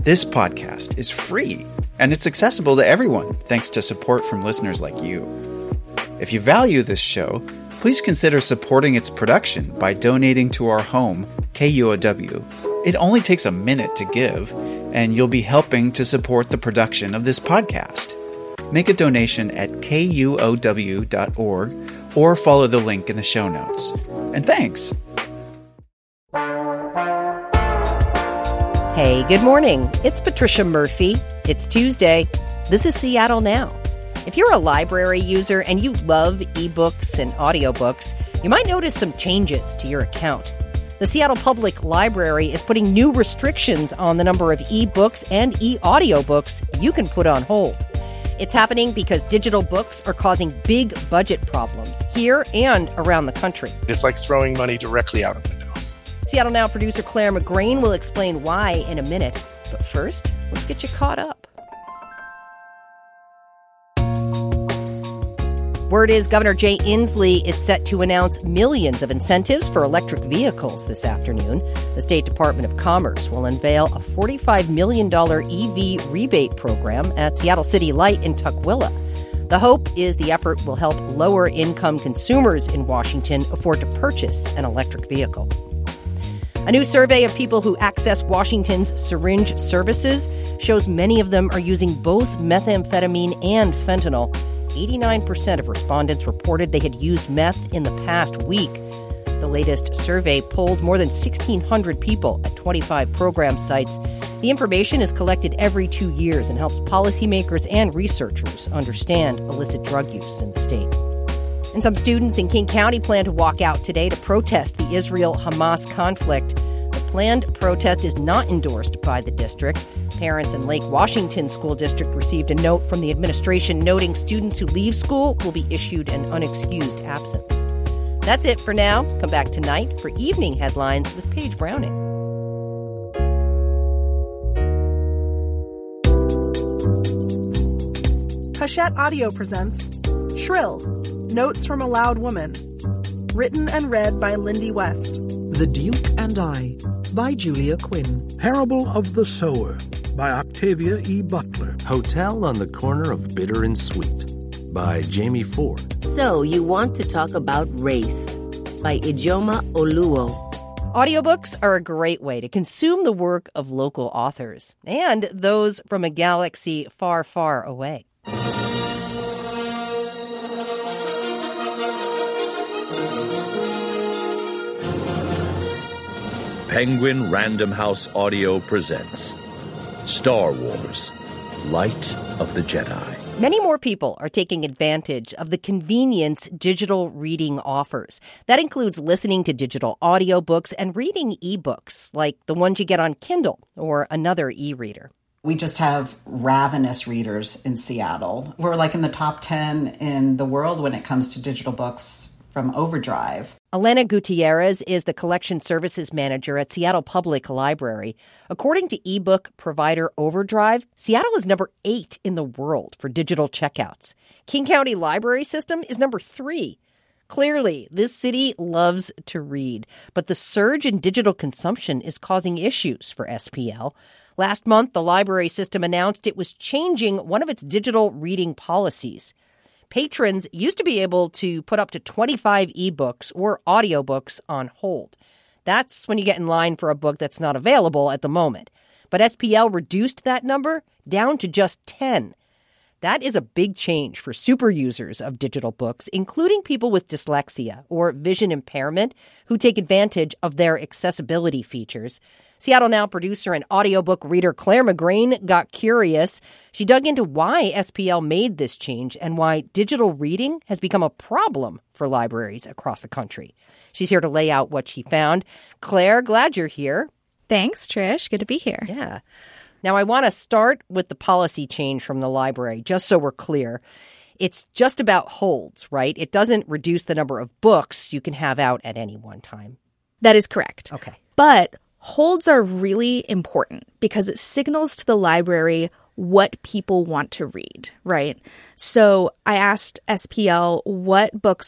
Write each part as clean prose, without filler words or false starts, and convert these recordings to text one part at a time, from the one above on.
This podcast is free, and it's accessible to everyone thanks to support from listeners like you. If you value this show, please consider supporting its production by donating to our home, KUOW. It only takes a minute to give, and you'll be helping to support the production of this podcast. Make a donation at kuow.org or follow the link in the show notes. And thanks! Hey, good morning. It's Patricia Murphy. It's Tuesday. This is Seattle Now. If you're a library user and you love ebooks and audiobooks, you might notice some changes to your account. The Seattle Public Library is putting new restrictions on the number of ebooks and e-audiobooks you can put on hold. It's happening because digital books are causing big budget problems here and around the country. It's like throwing money directly out a window. Seattle Now producer Claire McGrain will explain why in a minute. But first, let's get you caught up. Word is Governor Jay Inslee is set to announce millions of incentives for electric vehicles this afternoon. The State Department of Commerce will unveil a $45 million EV rebate program at Seattle City Light in Tukwila. The hope is the effort will help lower-income consumers in Washington afford to purchase an electric vehicle. A new survey of people who access Washington's syringe services shows many of them are using both methamphetamine and fentanyl. 89% of respondents reported they had used meth in the past week. The latest survey polled more than 1,600 people at 25 program sites. The information is collected every 2 years and helps policymakers and researchers understand illicit drug use in the state. And some students in King County plan to walk out today to protest the Israel-Hamas conflict. The planned protest is not endorsed by the district. Parents in Lake Washington School District received a note from the administration noting students who leave school will be issued an unexcused absence. That's it for now. Come back tonight for evening headlines with Paige Browning. Hachette Audio presents Shrill, Notes from a Loud Woman. Written and read by Lindy West. The Duke and I, by Julia Quinn. Parable of the Sower, by Octavia E. Butler. Hotel on the Corner of Bitter and Sweet, by Jamie Ford. So You Want to Talk About Race, by Ijeoma Oluo. Audiobooks are a great way to consume the work of local authors and those from a galaxy far, far away. Penguin Random House Audio presents Star Wars: Light of the Jedi. Many more people are taking advantage of the convenience digital reading offers. That includes listening to digital audiobooks and reading ebooks, like the ones you get on Kindle or another e-reader. We just have ravenous readers in Seattle. We're like in the top 10 in the world when it comes to digital books from Overdrive. Elena Gutierrez is the collection services manager at Seattle Public Library. According to ebook provider Overdrive, Seattle is number 8 in the world for digital checkouts. King County Library System is number 3. Clearly, this city loves to read, but the surge in digital consumption is causing issues for SPL. Last month, the library system announced it was changing one of its digital reading policies. Patrons used to be able to put up to 25 ebooks or audiobooks on hold. That's when you get in line for a book that's not available at the moment. But SPL reduced that number down to just 10. That is a big change for super users of digital books, including people with dyslexia or vision impairment who take advantage of their accessibility features. Seattle Now producer and audiobook reader Claire McGrain got curious. She dug into why SPL made this change and why digital reading has become a problem for libraries across the country. She's here to lay out what she found. Claire, glad you're here. Thanks, Trish. Good to be here. Yeah. Now, I want to start with the policy change from the library, just so we're clear. It's just about holds, right? It doesn't reduce the number of books you can have out at any one time. That is correct. Okay. But holds are really important because it signals to the library what people want to read, right? So I asked SPL what books are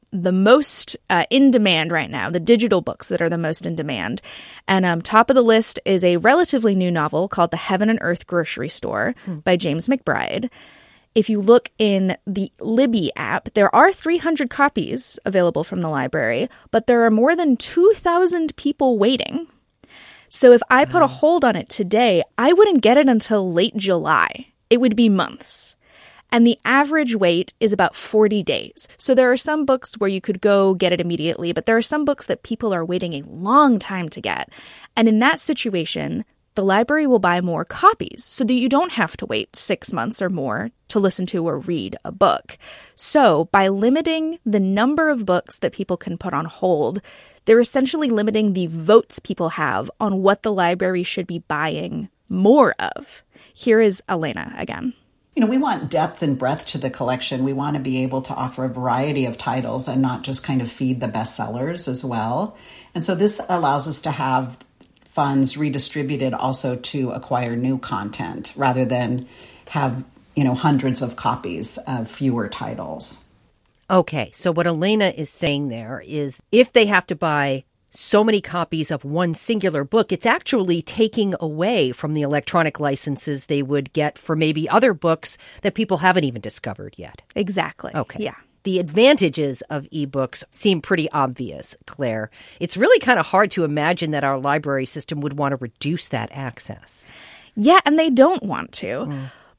the most in demand right now, the digital books that are the most in demand. And top of the list is a relatively new novel called The Heaven and Earth Grocery Store by James McBride. If you look in the Libby app, there are 300 copies available from the library, but there are more than 2,000 people waiting. So if I put a hold on it today, I wouldn't get it until late July. It would be months. And the average wait is about 40 days. So there are some books where you could go get it immediately, but there are some books that people are waiting a long time to get. And in that situation, the library will buy more copies so that you don't have to wait 6 months or more to listen to or read a book. So by limiting the number of books that people can put on hold, they're essentially limiting the votes people have on what the library should be buying more of. Here is Elena again. We want depth and breadth to the collection. We want to be able to offer a variety of titles and not just kind of feed the bestsellers as well. And so this allows us to have funds redistributed also to acquire new content rather than have, hundreds of copies of fewer titles. Okay, so what Elena is saying there is if they have to buy so many copies of one singular book, it's actually taking away from the electronic licenses they would get for maybe other books that people haven't even discovered yet. Exactly. Okay. Yeah. The advantages of ebooks seem pretty obvious, Claire. It's really kind of hard to imagine that our library system would want to reduce that access. Yeah, and they don't want to.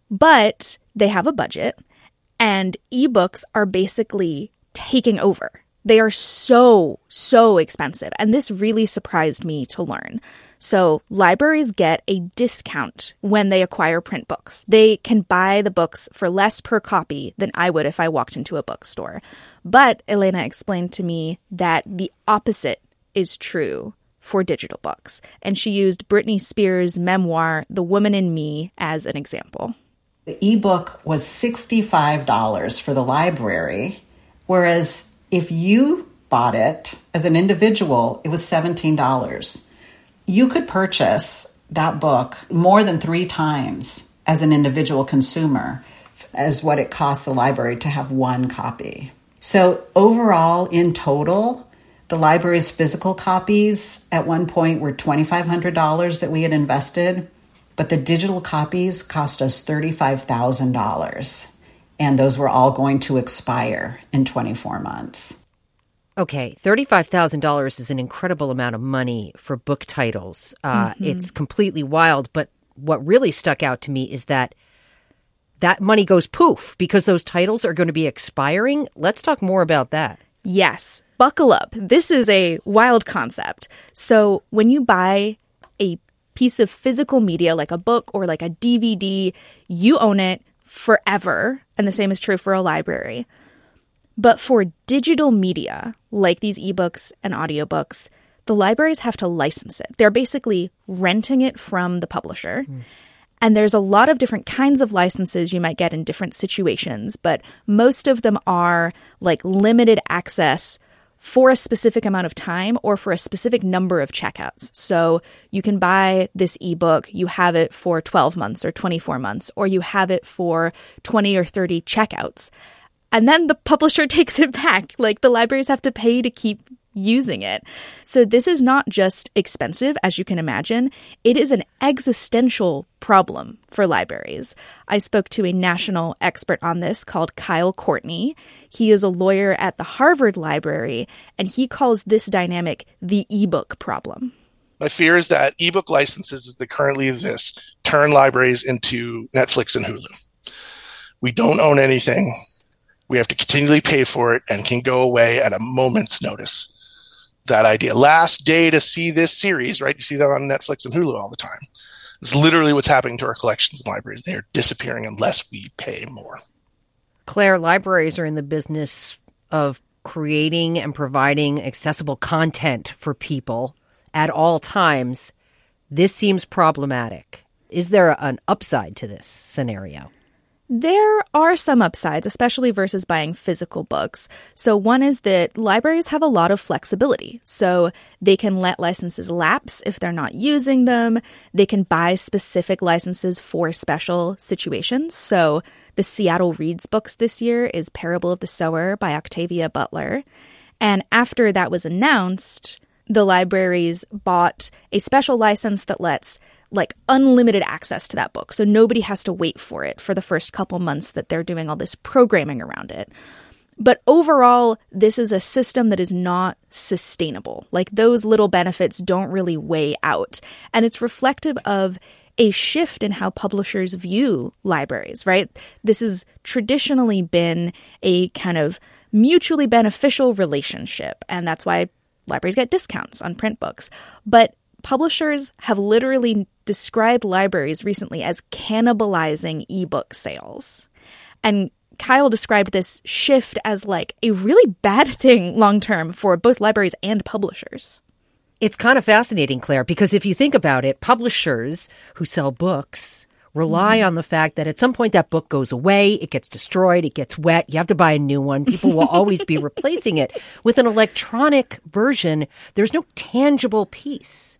But they have a budget, and ebooks are basically taking over. They are so expensive, and this really surprised me to learn. So libraries get a discount when they acquire print books. They can buy the books for less per copy than I would if I walked into a bookstore. But Elena explained to me that the opposite is true for digital books, and she used Britney Spears' memoir, The Woman in Me, as an example. The ebook was $65 for the library, whereas if you bought it as an individual, it was $17. You could purchase that book more than 3 times as an individual consumer as what it costs the library to have one copy. So overall, in total, the library's physical copies at one point were $2,500 that we had invested, but the digital copies cost us $35,000. And those were all going to expire in 24 months. Okay, $35,000 is an incredible amount of money for book titles. It's completely wild, but what really stuck out to me is that money goes poof because those titles are going to be expiring. Let's talk more about that. Yes, buckle up. This is a wild concept. So when you buy a piece of physical media like a book or like a DVD, you own it forever, and the same is true for a library. But for digital media, like these ebooks and audiobooks, the libraries have to license it. They're basically renting it from the publisher. And there's a lot of different kinds of licenses you might get in different situations, but most of them are like limited access for a specific amount of time or for a specific number of checkouts. So you can buy this ebook, you have it for 12 months or 24 months, or you have it for 20 or 30 checkouts. And then the publisher takes it back. Like the libraries have to pay to keep using it. So this is not just expensive, as you can imagine. It is an existential problem for libraries. I spoke to a national expert on this called Kyle Courtney. He is a lawyer at the Harvard Library, and he calls this dynamic the ebook problem. My fear is that ebook licenses as they currently exist turn libraries into Netflix and Hulu. We don't own anything. We have to continually pay for it and can go away at a moment's notice. That idea. Last day to see this series, right? You see that on Netflix and Hulu all the time. It's literally what's happening to our collections and libraries. They are disappearing unless we pay more. Claire, libraries are in the business of creating and providing accessible content for people at all times. This seems problematic. Is there an upside to this scenario? There are some upsides, especially versus buying physical books. So one is that libraries have a lot of flexibility. So they can let licenses lapse if they're not using them. They can buy specific licenses for special situations. So the Seattle Reads books this year is Parable of the Sower by Octavia Butler. And after that was announced, the libraries bought a special license that lets unlimited access to that book. So nobody has to wait for it for the first couple months that they're doing all this programming around it. But overall, this is a system that is not sustainable. Those little benefits don't really weigh out. And it's reflective of a shift in how publishers view libraries, right? This has traditionally been a kind of mutually beneficial relationship. And that's why libraries get discounts on print books. But publishers have literally described libraries recently as cannibalizing ebook sales. And Kyle described this shift as a really bad thing long-term for both libraries and publishers. It's kind of fascinating, Claire, because if you think about it, publishers who sell books rely on the fact that at some point that book goes away, it gets destroyed, it gets wet, you have to buy a new one. People will always be replacing it. With an electronic version, there's no tangible piece.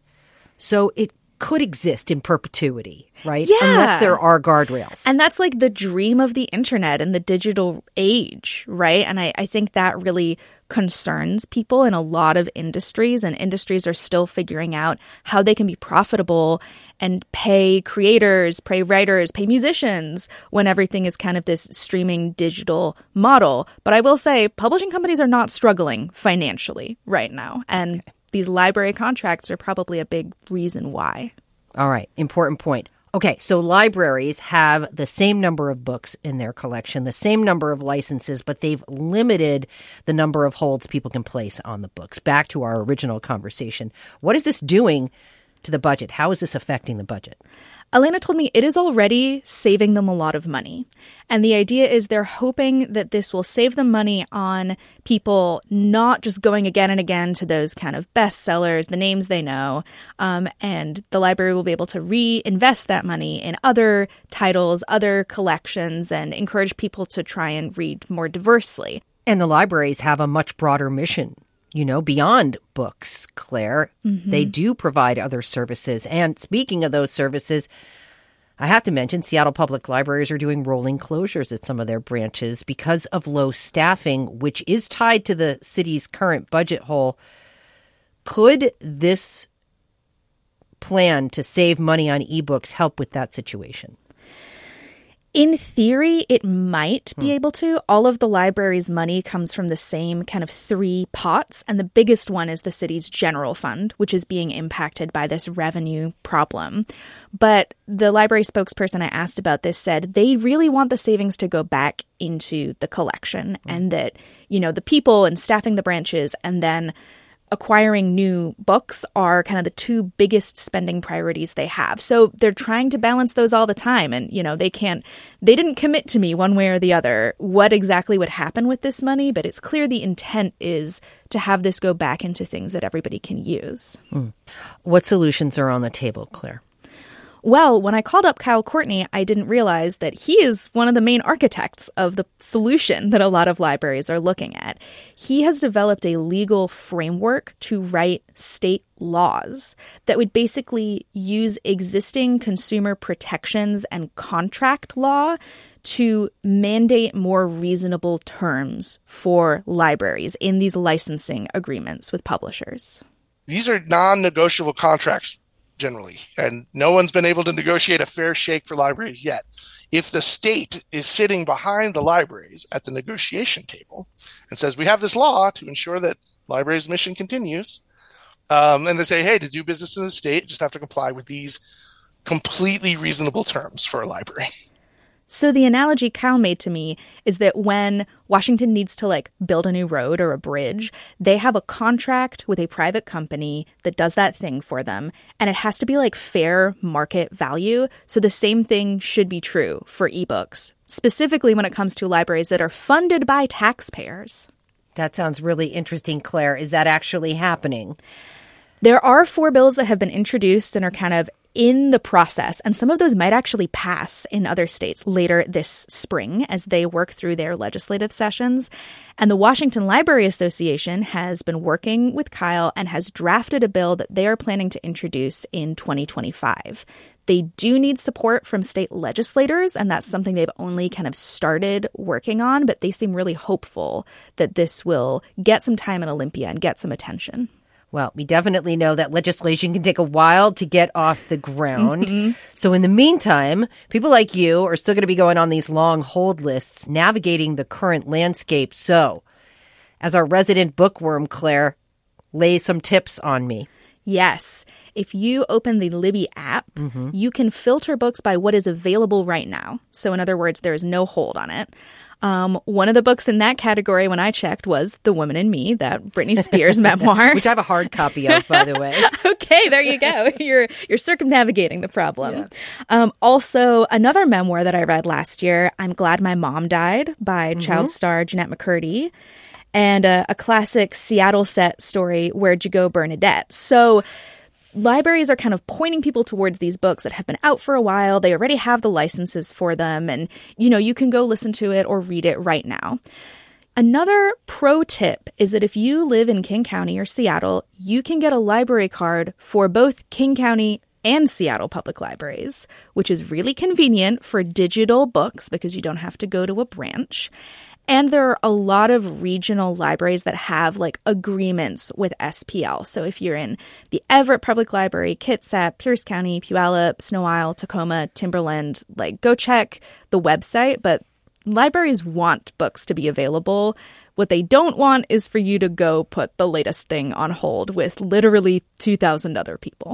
So it could exist in perpetuity, right? Yeah. Unless there are guardrails. And that's the dream of the internet and the digital age, right? And I think that really concerns people in a lot of industries, and industries are still figuring out how they can be profitable and pay creators, pay writers, pay musicians when everything is kind of this streaming digital model. But I will say publishing companies are not struggling financially right now. And these library contracts are probably a big reason why. All right. Important point. Okay. So libraries have the same number of books in their collection, the same number of licenses, but they've limited the number of holds people can place on the books. Back to our original conversation. What is this doing to the budget? How is this affecting the budget? Elena told me it is already saving them a lot of money. And the idea is they're hoping that this will save them money on people not just going again and again to those kind of bestsellers, the names they know, and the library will be able to reinvest that money in other titles, other collections, and encourage people to try and read more diversely. And the libraries have a much broader mission. Beyond books, Claire, they do provide other services. And speaking of those services, I have to mention Seattle Public Libraries are doing rolling closures at some of their branches because of low staffing, which is tied to the city's current budget hole. Could this plan to save money on ebooks help with that situation? In theory, it might be able to. All of the library's money comes from the same kind of 3 pots, and the biggest one is the city's general fund, which is being impacted by this revenue problem. But the library spokesperson I asked about this said they really want the savings to go back into the collection, and that, the people and staffing the branches and then acquiring new books are kind of the 2 biggest spending priorities they have. So they're trying to balance those all the time. And, they didn't commit to me one way or the other what exactly would happen with this money, but it's clear the intent is to have this go back into things that everybody can use. What solutions are on the table, Claire? Well, when I called up Kyle Courtney, I didn't realize that he is one of the main architects of the solution that a lot of libraries are looking at. He has developed a legal framework to write state laws that would basically use existing consumer protections and contract law to mandate more reasonable terms for libraries in these licensing agreements with publishers. These are non-negotiable contracts generally, and no one's been able to negotiate a fair shake for libraries yet. If the state is sitting behind the libraries at the negotiation table and says, we have this law to ensure that libraries' mission continues, and they say, hey, to do business in the state, just have to comply with these completely reasonable terms for a library. So the analogy Kyle made to me is that when Washington needs to build a new road or a bridge, they have a contract with a private company that does that thing for them, and it has to be fair market value. So the same thing should be true for ebooks, specifically when it comes to libraries that are funded by taxpayers. That sounds really interesting, Claire. Is that actually happening? There are 4 bills that have been introduced and are kind of in the process, and some of those might actually pass in other states later this spring as they work through their legislative sessions. And the Washington Library Association has been working with Kyle and has drafted a bill that they are planning to introduce in 2025. They do need support from state legislators, and that's something they've only kind of started working on, but they seem really hopeful that this will get some time in Olympia and get some attention. Well, we definitely know that legislation can take a while to get off the ground. So in the meantime, people like you are still going to be going on these long hold lists, navigating the current landscape. So, as our resident bookworm, Claire, lay some tips on me. Yes. If you open the Libby app, you can filter books by what is available right now. So in other words, there is no hold on it. One of the books in that category when I checked was The Woman in Me, that Britney Spears memoir. Which I have a hard copy of, by the way. Okay, there you go. You're circumnavigating the problem. Yeah. Also, another memoir that I read last year, I'm Glad My Mom Died, by child star Jeanette McCurdy. And a classic Seattle set story, Where'd You Go, Bernadette? So libraries are kind of pointing people towards these books that have been out for a while. They already have the licenses for them. And, you can go listen to it or read it right now. Another pro tip is that if you live in King County or Seattle, you can get a library card for both King County and Seattle Public Libraries, which is really convenient for digital books because you don't have to go to a branch. And there are a lot of regional libraries that have agreements with SPL. So if you're in the Everett Public Library, Kitsap, Pierce County, Puyallup, Snow Isle, Tacoma, Timberland, go check the website. But libraries want books to be available. What they don't want is for you to go put the latest thing on hold with literally 2,000 other people.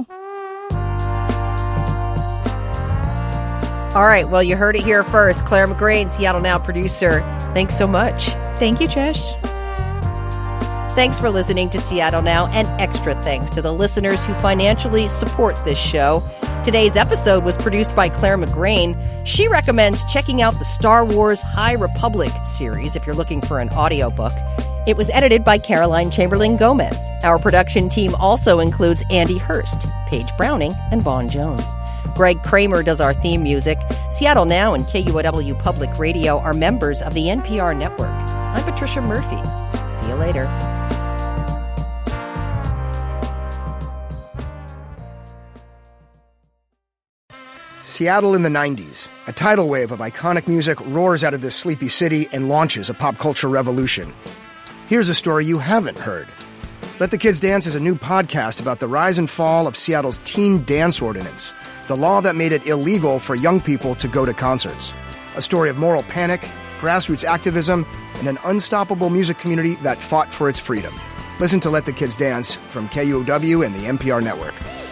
All right, well, you heard it here first. Claire McGrane, Seattle Now producer. Thanks so much. Thank you, Trish. Thanks for listening to Seattle Now, and extra thanks to the listeners who financially support this show. Today's episode was produced by Claire McGrane. She recommends checking out the Star Wars High Republic series if you're looking for an audiobook. It was edited by Caroline Chamberlain Gomez. Our production team also includes Andy Hurst, Paige Browning, and Vaughn Jones. Greg Kramer does our theme music. Seattle Now and KUOW Public Radio are members of the NPR network. I'm Patricia Murphy. See you later. Seattle in the 90s. A tidal wave of iconic music roars out of this sleepy city and launches a pop culture revolution. Here's a story you haven't heard. Let the Kids Dance is a new podcast about the rise and fall of Seattle's teen dance ordinance, the law that made it illegal for young people to go to concerts. A story of moral panic, grassroots activism, and an unstoppable music community that fought for its freedom. Listen to Let the Kids Dance from KUOW and the NPR network.